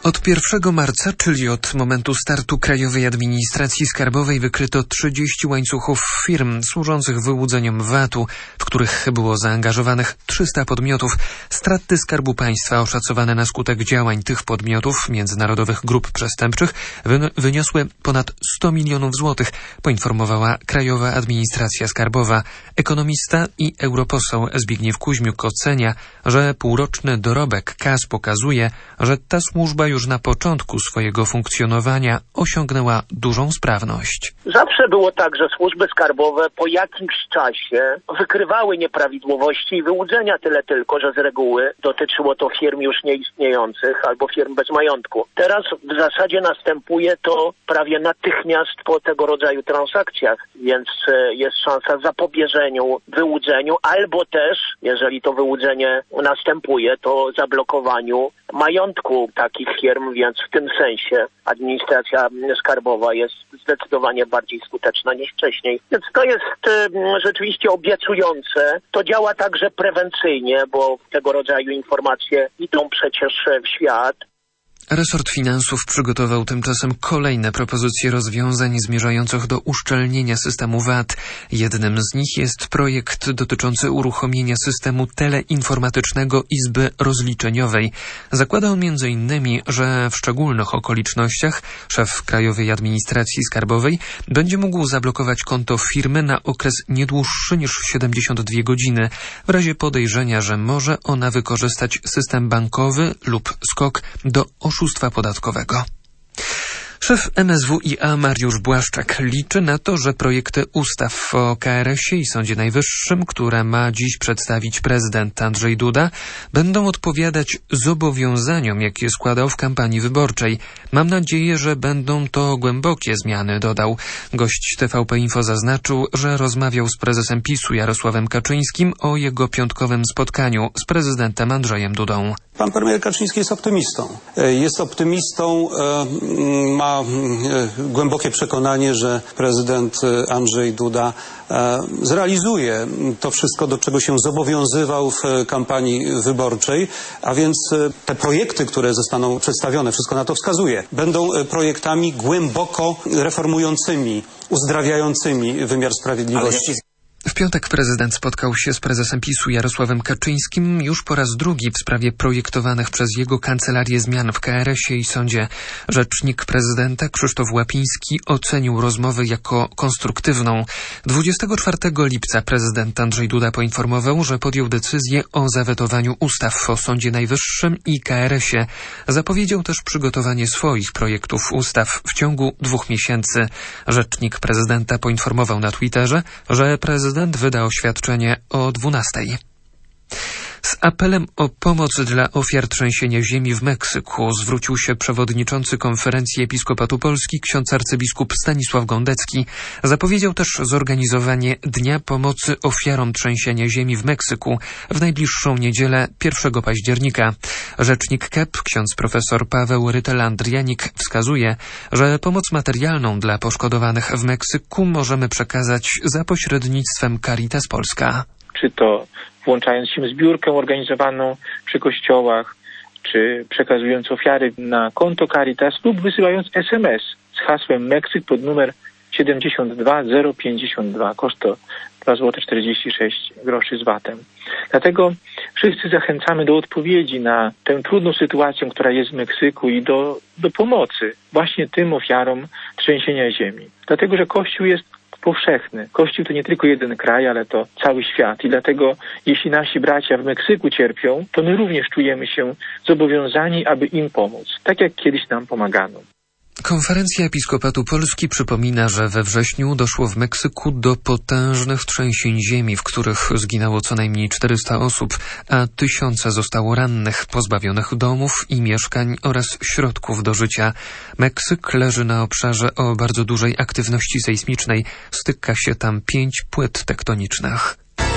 Od 1 marca, czyli od momentu startu Krajowej Administracji Skarbowej, wykryto 30 łańcuchów firm służących wyłudzeniom VAT-u, w których było zaangażowanych 300 podmiotów. Straty Skarbu Państwa oszacowane na skutek działań tych podmiotów, międzynarodowych grup przestępczych, wyniosły ponad 100 milionów złotych, poinformowała Krajowa Administracja Skarbowa. Ekonomista i europoseł Zbigniew Kuźmiuk ocenia, że półroczny dorobek KAS pokazuje, że ta służba już na początku swojego funkcjonowania osiągnęła dużą sprawność. Zawsze było tak, że służby skarbowe po jakimś czasie wykrywały nieprawidłowości i wyłudzenia, tyle tylko, że z reguły dotyczyło to firm już nieistniejących albo firm bez majątku. Teraz w zasadzie następuje to prawie natychmiast po tego rodzaju transakcjach, więc jest szansa zapobieżeniu wyłudzeniu albo też, jeżeli to wyłudzenie następuje, to zablokowaniu majątku takich firm, więc w tym sensie administracja skarbowa jest zdecydowanie bardziej skuteczna niż wcześniej. Więc to jest rzeczywiście obiecujące. To działa także prewencyjnie, bo tego rodzaju informacje idą przecież w świat. Resort Finansów przygotował tymczasem kolejne propozycje rozwiązań zmierzających do uszczelnienia systemu VAT. Jednym z nich jest projekt dotyczący uruchomienia systemu teleinformatycznego Izby Rozliczeniowej. Zakłada on m.in., że w szczególnych okolicznościach szef Krajowej Administracji Skarbowej będzie mógł zablokować konto firmy na okres nie dłuższy niż 72 godziny, w razie podejrzenia, że może ona wykorzystać system bankowy lub SKOK do oszustwa podatkowego. Szef MSWiA Mariusz Błaszczak liczy na to, że projekty ustaw o KRS-ie i Sądzie Najwyższym, które ma dziś przedstawić prezydent Andrzej Duda, będą odpowiadać zobowiązaniom, jakie składał w kampanii wyborczej. Mam nadzieję, że będą to głębokie zmiany, dodał. Gość TVP Info zaznaczył, że rozmawiał z prezesem PiS-u Jarosławem Kaczyńskim o jego piątkowym spotkaniu z prezydentem Andrzejem Dudą. Pan premier Kaczyński jest optymistą. Ma głębokie przekonanie, że prezydent Andrzej Duda zrealizuje to wszystko, do czego się zobowiązywał w kampanii wyborczej, a więc te projekty, które zostaną przedstawione, wszystko na to wskazuje, będą projektami głęboko reformującymi, uzdrawiającymi wymiar sprawiedliwości. W piątek prezydent spotkał się z prezesem PiS-u Jarosławem Kaczyńskim już po raz drugi w sprawie projektowanych przez jego kancelarię zmian w KRS-ie i sądzie. Rzecznik prezydenta Krzysztof Łapiński ocenił rozmowę jako konstruktywną. 24 lipca prezydent Andrzej Duda poinformował, że podjął decyzję o zawetowaniu ustaw o Sądzie Najwyższym i KRS-ie. Zapowiedział też przygotowanie swoich projektów ustaw w ciągu 2 miesięcy. Rzecznik prezydenta poinformował na Twitterze, że prezydent wyda oświadczenie o 12:00. Z apelem o pomoc dla ofiar trzęsienia ziemi w Meksyku zwrócił się przewodniczący Konferencji Episkopatu Polski ksiądz arcybiskup Stanisław Gądecki. Zapowiedział też zorganizowanie Dnia Pomocy Ofiarom Trzęsienia Ziemi w Meksyku w najbliższą niedzielę 1 października. Rzecznik KEP ksiądz profesor Paweł Rytel-Andrianik wskazuje, że pomoc materialną dla poszkodowanych w Meksyku możemy przekazać za pośrednictwem Caritas Polska. Czy to włączając się w zbiórkę organizowaną przy kościołach, czy przekazując ofiary na konto Caritas lub wysyłając SMS z hasłem Meksyk pod numer 72052. Koszt to 2,46 zł z VAT-em. Dlatego wszyscy zachęcamy do odpowiedzi na tę trudną sytuację, która jest w Meksyku i do pomocy właśnie tym ofiarom trzęsienia ziemi. Dlatego, że Kościół jest powszechny. Kościół to nie tylko jeden kraj, ale to cały świat. I dlatego, jeśli nasi bracia w Meksyku cierpią, to my również czujemy się zobowiązani, aby im pomóc. Tak jak kiedyś nam pomagano. Konferencja Episkopatu Polski przypomina, że we wrześniu doszło w Meksyku do potężnych trzęsień ziemi, w których zginęło co najmniej 400 osób, a tysiące zostało rannych, pozbawionych domów i mieszkań oraz środków do życia. Meksyk leży na obszarze o bardzo dużej aktywności sejsmicznej. Styka się tam 5 płyt tektonicznych.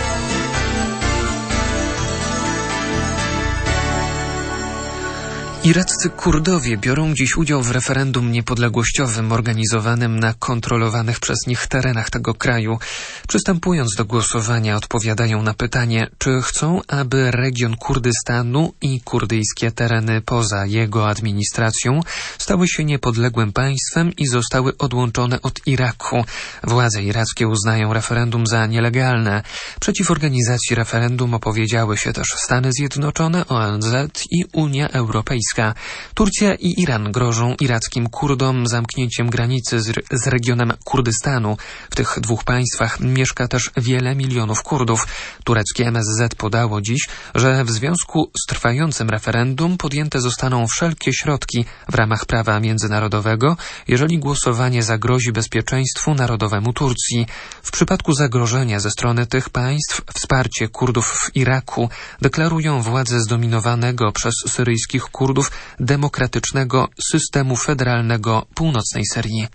Iraccy Kurdowie biorą dziś udział w referendum niepodległościowym organizowanym na kontrolowanych przez nich terenach tego kraju. Przystępując do głosowania, odpowiadają na pytanie, czy chcą, aby region Kurdystanu i kurdyjskie tereny poza jego administracją stały się niepodległym państwem i zostały odłączone od Iraku. Władze irackie uznają referendum za nielegalne. Przeciw organizacji referendum opowiedziały się też Stany Zjednoczone, ONZ i Unia Europejska. Turcja i Iran grożą irackim Kurdom zamknięciem granicy z regionem Kurdystanu. W tych dwóch państwach mieszka też wiele milionów Kurdów. Tureckie MSZ podało dziś, że w związku z trwającym referendum podjęte zostaną wszelkie środki w ramach prawa międzynarodowego, jeżeli głosowanie zagrozi bezpieczeństwu narodowemu Turcji. W przypadku zagrożenia ze strony tych państw wsparcie Kurdów w Iraku deklarują władze zdominowanego przez syryjskich Kurdów demokratycznego systemu federalnego północnej Syrii.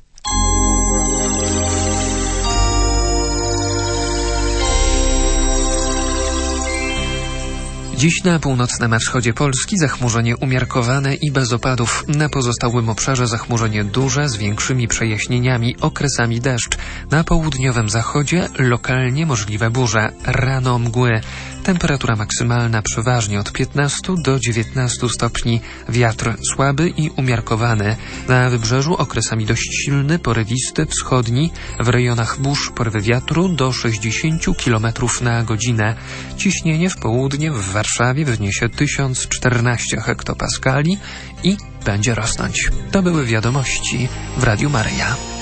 Dziś na północnym wschodzie Polski zachmurzenie umiarkowane i bez opadów. Na pozostałym obszarze zachmurzenie duże z większymi przejaśnieniami, okresami deszcz. Na południowym zachodzie lokalnie możliwe burze. Rano mgły. Temperatura maksymalna przeważnie od 15 do 19 stopni. Wiatr słaby i umiarkowany. Na wybrzeżu okresami dość silny, porywisty, wschodni. W rejonach burz porywy wiatru do 60 km na godzinę. Ciśnienie w południe w Warszawie wyniesie 1014 hektopaskali i będzie rosnąć. To były wiadomości w Radiu Maryja.